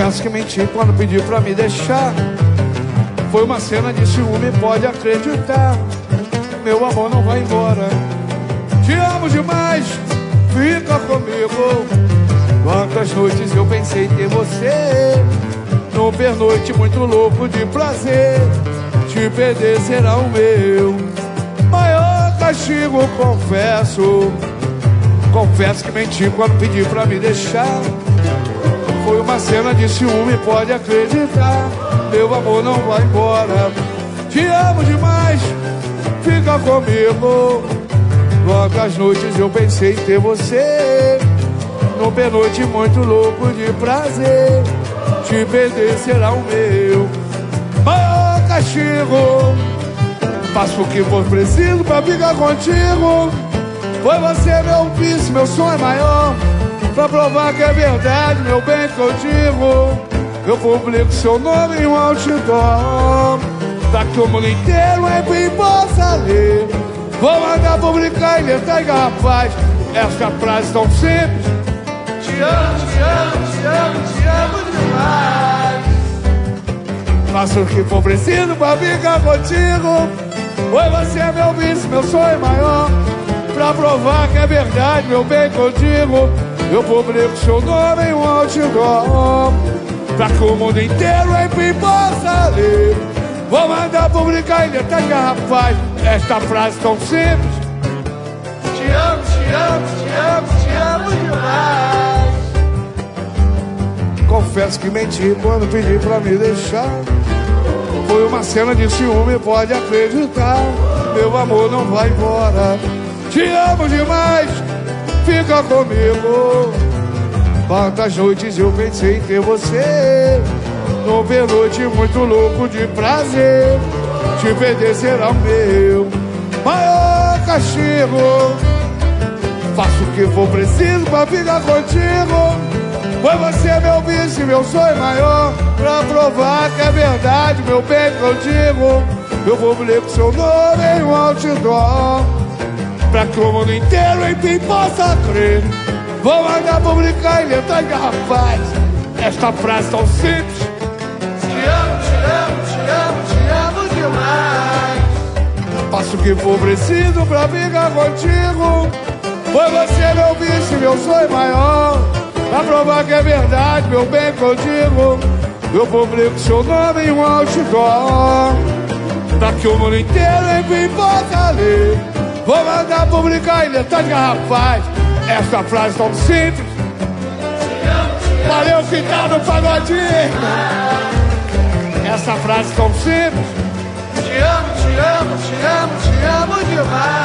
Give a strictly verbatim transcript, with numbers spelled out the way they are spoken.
Confesso que menti quando pedi pra me deixar. Foi uma cena de ciúme, pode acreditar. Meu amor não vai embora. Te amo demais, fica comigo. Quantas noites eu pensei em ter você. Num pernoite muito louco de prazer. Te perder será o meu maior castigo, confesso. Confesso que menti quando pedi pra me deixar. Foi uma cena de ciúme, pode acreditar. Meu amor não vai embora. Te amo demais, fica comigo. Quantas noites eu pensei em ter você. Num pernoite muito louco de prazer. Te perder será o meu maior castigo. Faço o que for preciso pra ficar contigo. Foi você meu vício, meu sonho maior. Pra provar que é verdade, meu bem, que eu digo. Eu publico seu nome em um outdoor, pra que o mundo inteiro enfim possa ler. Vou mandar publicar em letras garrafais essa frase tão simples: te amo, te amo, te amo, te amo demais. Faço o que for preciso pra ficar contigo. Foi você meu vício, meu sonho maior. Pra provar que é verdade, meu bem, que eu digo. Eu publico seu nome em um outdoor, pra que o mundo inteiro enfim possa ler. Vou mandar publicar em letras garrafais esta frase tão simples: te amo, te amo, te amo, te amo demais. Confesso que menti quando pedi pra me deixar. Foi uma cena de ciúme, pode acreditar. Meu amor não vai embora. Te amo demais, fica comigo. Quantas noites eu pensei em ter você. Num pernoite muito louco de prazer. Te perder será o meu maior castigo. Faço o que for preciso pra ficar contigo. Foi você meu vício, meu sonho maior. Pra provar que é verdade, meu bem, que eu digo. Eu publico seu nome em um outdoor, pra que o mundo inteiro enfim possa crer. Vou mandar publicar em letras garrafais esta frase tão simples: te amo, te amo, te amo, te amo demais. Faço o que for preciso pra ficar contigo. Foi você meu vício, meu sonho maior. Pra provar que é verdade, meu bem, que eu digo. Eu publico seu nome em um outdoor, pra que o mundo inteiro enfim possa ler. Vou mandar publicar em letras garrafais essa frase tão simples: valeu que tá no pagodinho. Essa frase tão simples: te amo, te amo, te amo, te amo demais.